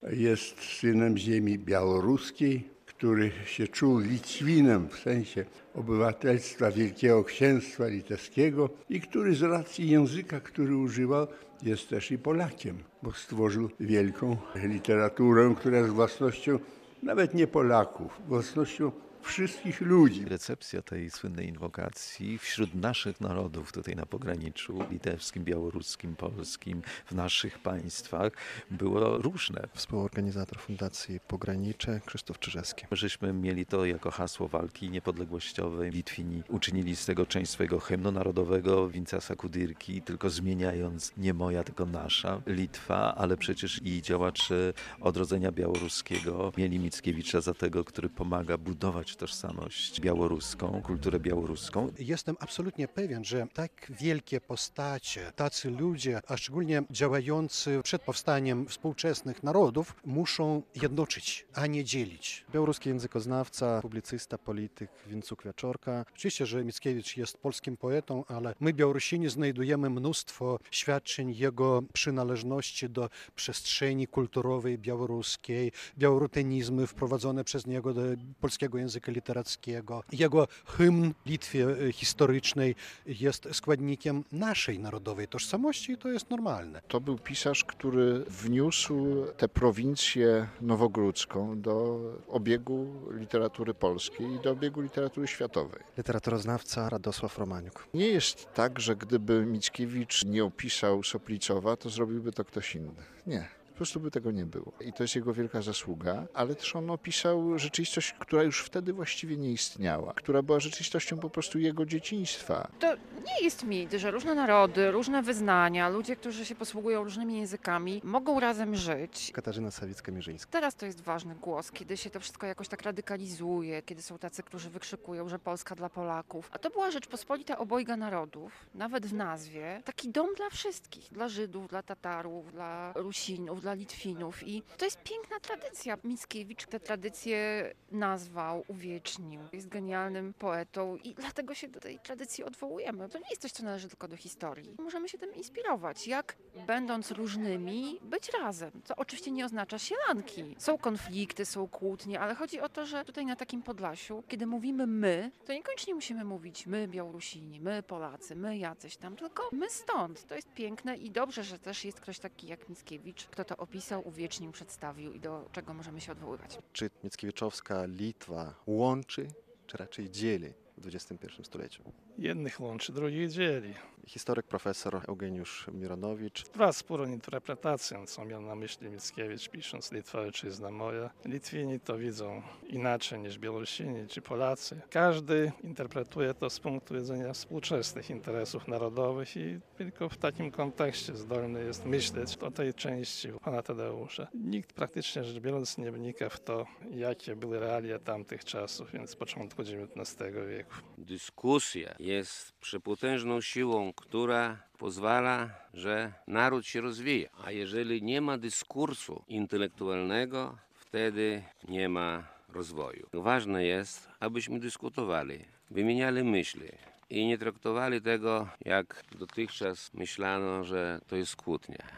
jest synem ziemi białoruskiej, który się czuł Litwinem w sensie obywatelstwa Wielkiego Księstwa Litewskiego i który z racji języka, który używał, jest też i Polakiem, bo stworzył wielką literaturę, która jest własnością nawet nie Polaków, własnością wszystkich ludzi. Recepcja tej słynnej inwokacji wśród naszych narodów tutaj na pograniczu litewskim, białoruskim, polskim, w naszych państwach było różne. Współorganizator Fundacji Pogranicze Krzysztof Czyżewski. Żeśmy mieli to jako hasło walki niepodległościowej. Litwini uczynili z tego część swojego hymnu narodowego, Vincasa Kudirki, tylko zmieniając nie moja, tylko nasza Litwa, ale przecież i działacze odrodzenia białoruskiego mieli Mickiewicza za tego, który pomaga budować tożsamość białoruską, kulturę białoruską. Jestem absolutnie pewien, że tak wielkie postacie, tacy ludzie, a szczególnie działający przed powstaniem współczesnych narodów, muszą jednoczyć, a nie dzielić. Białoruski językoznawca, publicysta, polityk Wincuk Wieczorka. Oczywiście, że Mickiewicz jest polskim poetą, ale my, Białorusini, znajdujemy mnóstwo świadczeń jego przynależności do przestrzeni kulturowej białoruskiej, białorutenizmy wprowadzone przez niego do polskiego języka literackiego. Jego hymn Litwie historycznej jest składnikiem naszej narodowej tożsamości i to jest normalne. To był pisarz, który wniósł tę prowincję nowogródzką do obiegu literatury polskiej i do obiegu literatury światowej. Literaturoznawca Radosław Romaniuk. Nie jest tak, że gdyby Mickiewicz nie opisał Soplicowa, to zrobiłby to ktoś inny. Nie. Po prostu by tego nie było. I to jest jego wielka zasługa, ale też on opisał rzeczywistość, która już wtedy właściwie nie istniała, która była rzeczywistością po prostu jego dzieciństwa. To nie jest mit, że różne narody, różne wyznania, ludzie, którzy się posługują różnymi językami, mogą razem żyć. Katarzyna Sawicka-Mierzyńska. Teraz to jest ważny głos, kiedy się to wszystko jakoś tak radykalizuje, kiedy są tacy, którzy wykrzykują, że Polska dla Polaków. A to była Rzeczpospolita obojga narodów, nawet w nazwie. Taki dom dla wszystkich, dla Żydów, dla Tatarów, dla Rusinów, dla Litwinów i to jest piękna tradycja. Mickiewicz tę tradycję nazwał, uwiecznił. Jest genialnym poetą i dlatego się do tej tradycji odwołujemy. To nie jest coś, co należy tylko do historii. Możemy się tym inspirować, jak będąc różnymi, być razem. Co oczywiście nie oznacza sielanki. Są konflikty, są kłótnie, ale chodzi o to, że tutaj na takim Podlasiu, kiedy mówimy my, to niekoniecznie musimy mówić my Białorusini, my Polacy, my jacyś tam, tylko my stąd. To jest piękne i dobrze, że też jest ktoś taki jak Mickiewicz, kto to opisał, uwiecznił, przedstawił i do czego możemy się odwoływać. Czy Mickiewiczowska Litwa łączy, czy raczej dzieli w XXI stuleciu? Jednych łączy, drugich dzieli. Historyk profesor Eugeniusz Mironowicz. Dwa wspólne interpretacje, co miał na myśli Mickiewicz, pisząc Litwa, ojczyzna moja. Litwini to widzą inaczej niż Białorusini czy Polacy. Każdy interpretuje to z punktu widzenia współczesnych interesów narodowych i tylko w takim kontekście zdolny jest myśleć o tej części pana Tadeusza. Nikt praktycznie rzecz biorąc nie wnika w to, jakie były realia tamtych czasów, więc z początku XIX wieku. Dyskusja jest przepotężną siłą, która pozwala, że naród się rozwija. A jeżeli nie ma dyskursu intelektualnego, wtedy nie ma rozwoju. Ważne jest, abyśmy dyskutowali, wymieniali myśli i nie traktowali tego, jak dotychczas myślano, że to jest kłótnia.